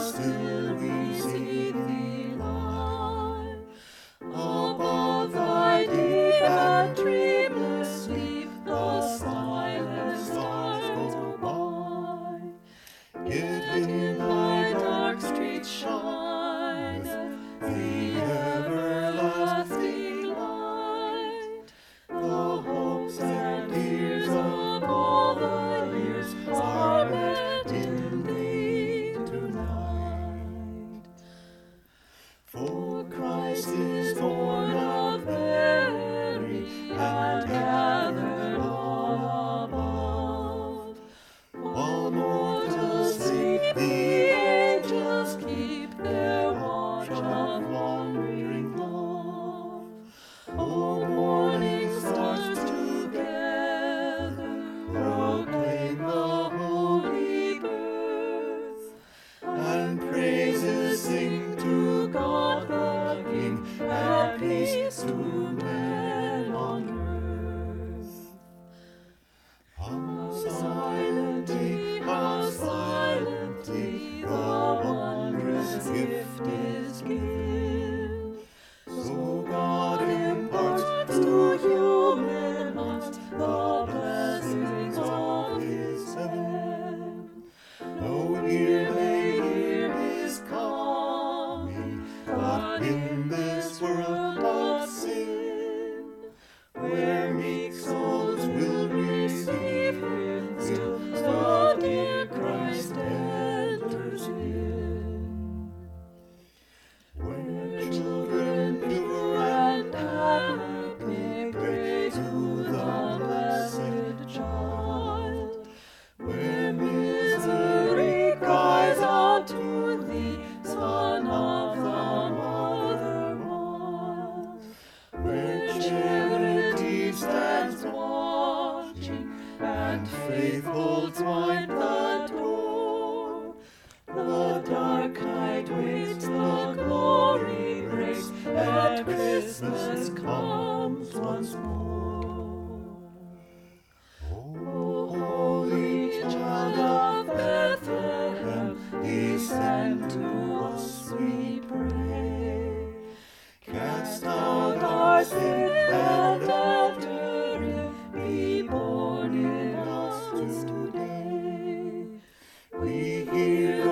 still we see thee lie. Above thy deep and dreamless sleep, the silent stars go by. Yet in thy dark streets shineth the everlasting light. The hopes and fears of all the years are met in thee tonight. For Christ is born of Mary and gathered all above. While mortals sleep, the angels keep their watch of wandering love. O morning stars together proclaim the holy birth, and praises sing to God the King, and peace to men on earth. How silently the wondrous gift is given. So God imparts to human hearts the blessings of his heaven. No ear may hear his coming, but in this world of sin, where meek souls will receive him still, the dear Christ enters in. Where children pure and happy pray to the blessed child, where misery cries unto thee, Son of the Mother mild, where charity stands watching and faith holds wide the door. The dark night waits, the glory breaks, and Christmas comes once more. O holy child of Bethlehem, descend to us, we pray. Cast out our sin and enter in, be born in us today. We hear